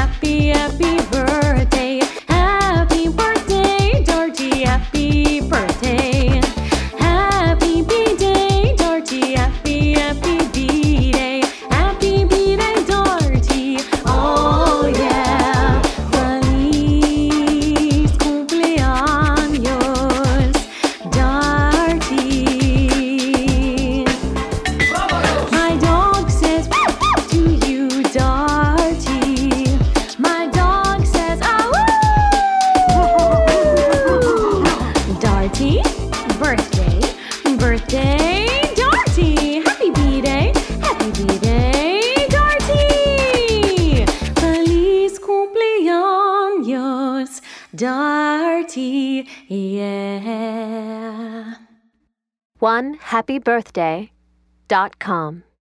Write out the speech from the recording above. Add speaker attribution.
Speaker 1: happy, happy birthday. Happy birthday, Georgie, happy birthday. Happy B-Day, Georgie, happy, happy B-Day. Happy B-Day, Georgie, oh yeah. Feliz cumpleaños, Darty. My dog says to you, Darty. My dog says, ah, woo! Darty, birthday, birthday, Darty. Happy B-Day, Darty. Feliz cumpleaños, Darty, yeah.
Speaker 2: OneHappyBirthday.com